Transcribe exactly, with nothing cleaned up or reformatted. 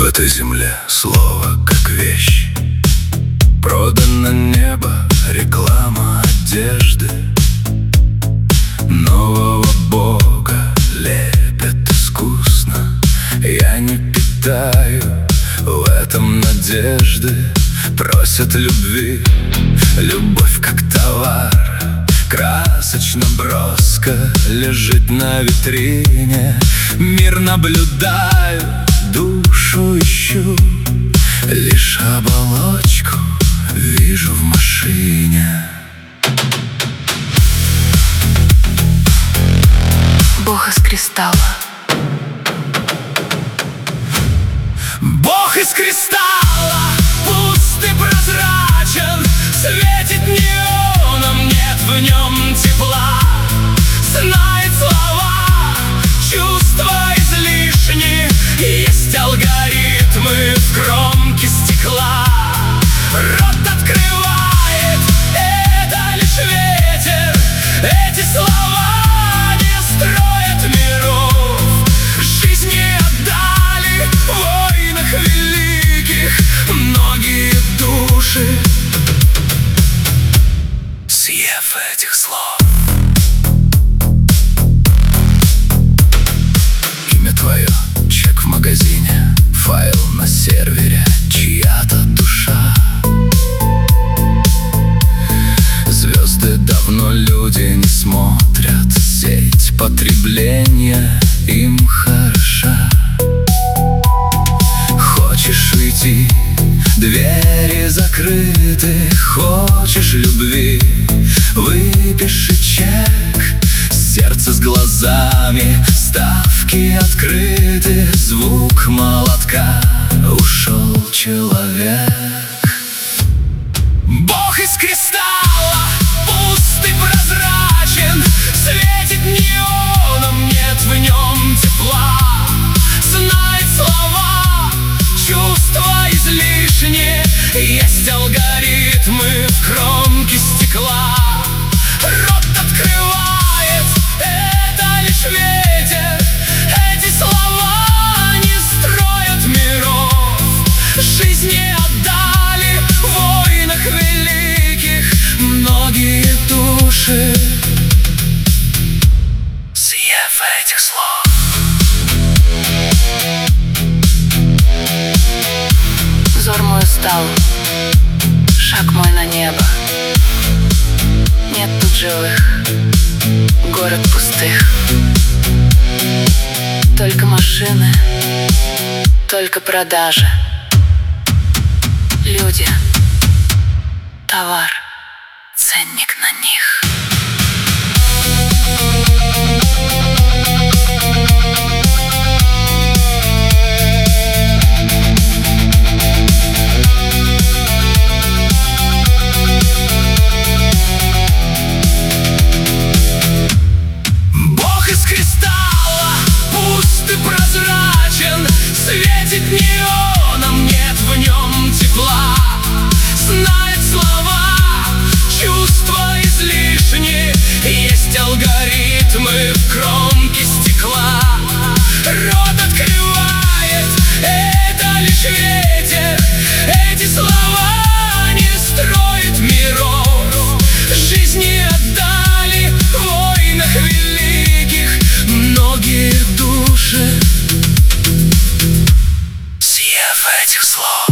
этой земле слово как вещь. Продано небо, реклама одежды. Нового бога лепят искусно. Я не питаю в этом надежды. Просят любви, любовь как товар. Красочно броско лежит на витрине. Мир наблюдаю, душу ищу. Лишь оболочку вижу в машине. Бог из кристалла. Бог из кристалла, пуст и прозрачен, светит неоном, нет в нем тепла. Знает слова, чувства излишни, есть алгоритмы в кромке стекла. Рот открывает, это лишь ветер, эти слова не строят миров. Жизни отдали в войнах великих многие души, съев этих слов. Имя твое, чек в магазине, файл на сервере, чья-то душа. Звезды давно люди не смотрят, сеть потребления им хороша. Хочешь уйти, двери закрыты. Хочешь любви, выпиши чек. Сердце с глазами, ставки открыты. Звук молотка, ушел человек. Бог из кристалла, пуст и прозрачен, светит неоном, нет в нем тепла. Знает слова, чувства излишни, есть алгоритмы в кромке стекла. Рот открывает, это лишь ветер, эти слова не строят миров. Жизни отдали в войнах великих многие души, съев этих слов. Взор мой устал, шаг мой на небо. Нет тут живых, город пустых. Только машины, только продажи. Люди, товар, ценник на них. Бог из кристалла, пуст и прозрачен, светит неоном, нет в нем тепла. Знает слова, чувства излишни, есть алгоритмы в кромке стекла. Рот открывает, это лишь ветер, эти слова не строят миров. Жизни отдали в войнах великих многие души, съев этих слов.